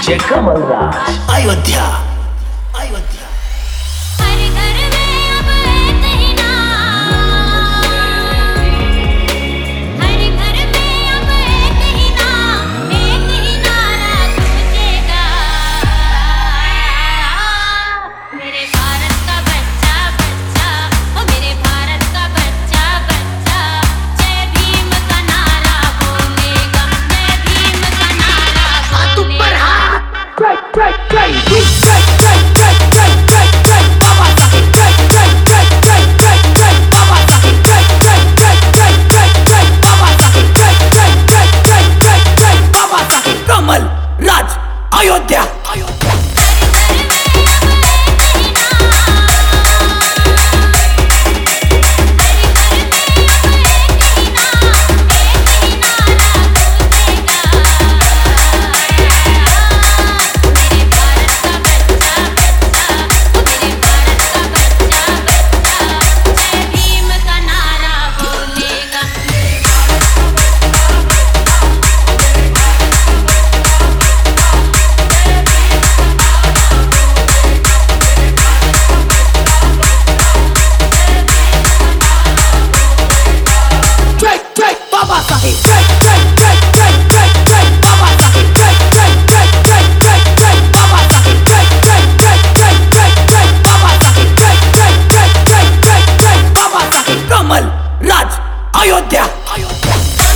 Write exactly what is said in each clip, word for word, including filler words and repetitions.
DJ Kamal Raj Ayodhya Ayodhya. हर घर में अब एक ही नाम, हर घर में अब एक ही नाम, एक ही नारा गूंजेगा। मेरे भारत का बच्चा बच्चा, ओ मेरे भारत का बच्चा बच्चा, जय भीम का नारा बोलेगा, जय भीम का नारा हाथ ऊपर हाथ, जय जय जय जय जय जय जय जय जय बाबा साहेब, जय जय जय जय जय जय बाबा साहेब, जय जय जय जय जय जय बाबा साहेब, जय जय जय जय जय जय बाबा साहेब। कमल राज अयोध्या अयोध्या। बाबा साहेब, जय जय जय जय जय जय बाबा साहेब, जय जय जय जय जय जय बाबा साहेब, जय जय जय जय जय जय बाबा साहेब, जय जय जय जय जय जय बाबा साहेब। कमल राज अयोध्या अयोध्या।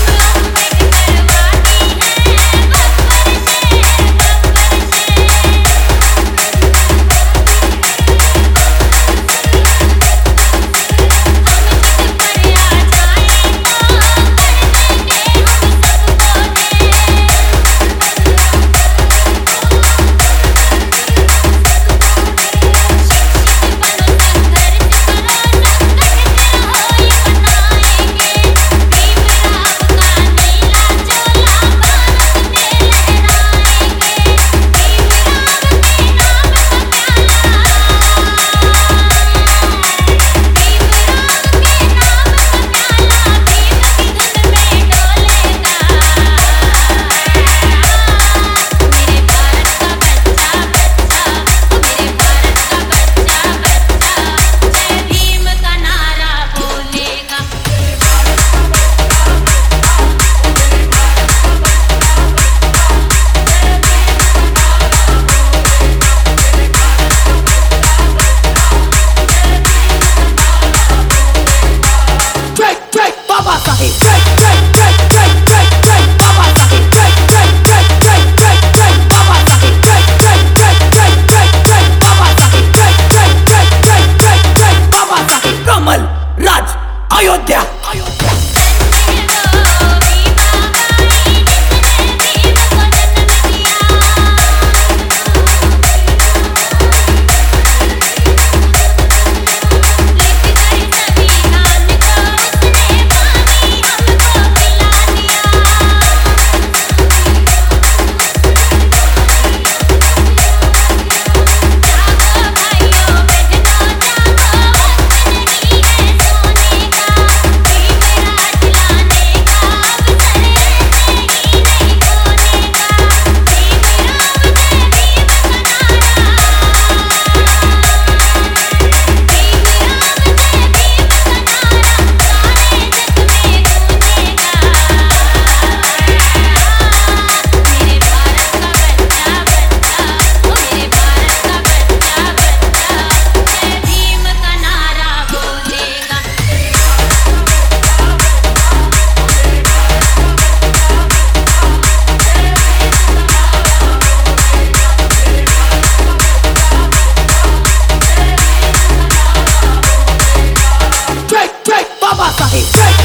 बाबा साहेब, जय जय जय जय जय जय बाबा साहेब, जय जय जय जय जय जय बाबा साहेब, जय जय जय जय जय जय बाबा साहेब, जय जय जय जय जय जय बाबा साहेब। कमल राज अयोध्या अयोध्या। बाबा साहेब, जय